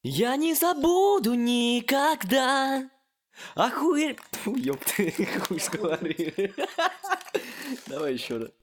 Я не забуду никогда. Охуеть. Фу, ёпты, хуй сговорили. Давай еще раз.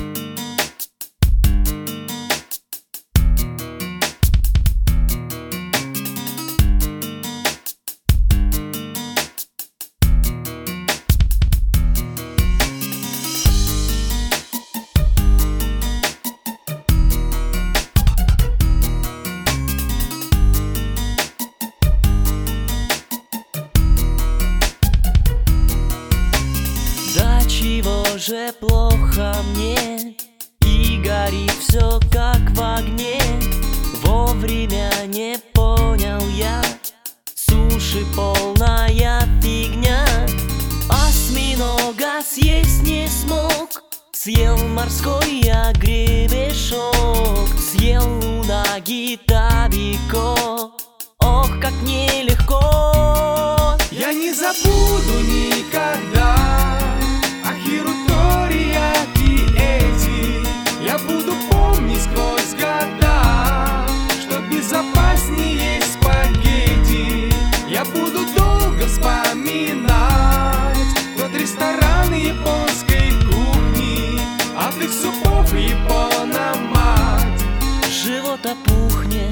Чего же плохо мне, и горит все как в огне. Вовремя не понял я, суши полная фигня. Осьминога съесть не смог, съел морской я гребешок. Съел у ноги табико, ох, как нелегко. Я не забуду никогда хируторияки эти. Я буду помнить сквозь года, что безопаснее спагетти. Я буду долго вспоминать тот ресторан японской кухни, от их супов япономат живот опухнет.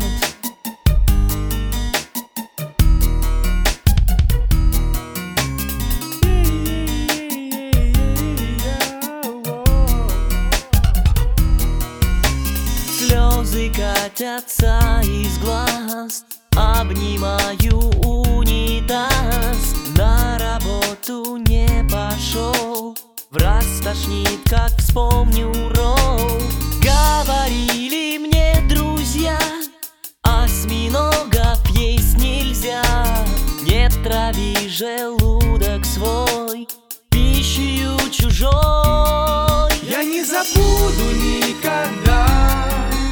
Слезы катятся из глаз, обнимаю унитаз. На работу не пошел, враз тошнит, как вспомню ролл. Говорили мне друзья, осьминогов есть нельзя. Не трави желудок свой пищею чужой. Я не забуду никогда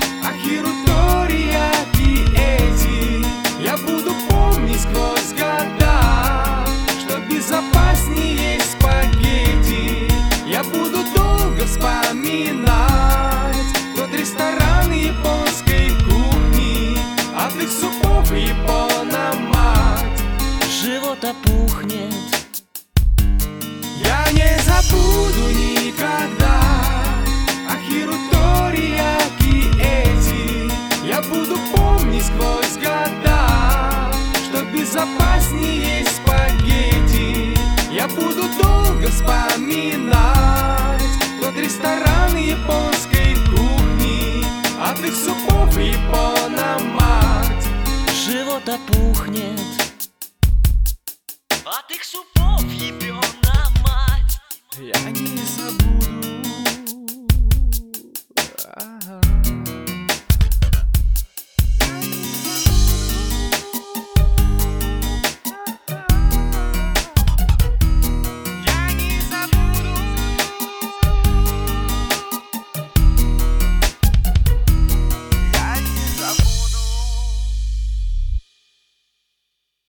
хируторияки эти. Я буду помнить сквозь года, что безопаснее спагетти. Я буду долго вспоминать тот ресторан японской кухни, от их супов япономат живот опухнет. Я не забуду никогда хируторияки эти. Я буду помнить сквозь года, что безопаснее спагетти. Я буду долго вспоминать тот ресторан японской кухни, от их супов япономат живот опухнет. От их супов ебёна мать. Я не забуду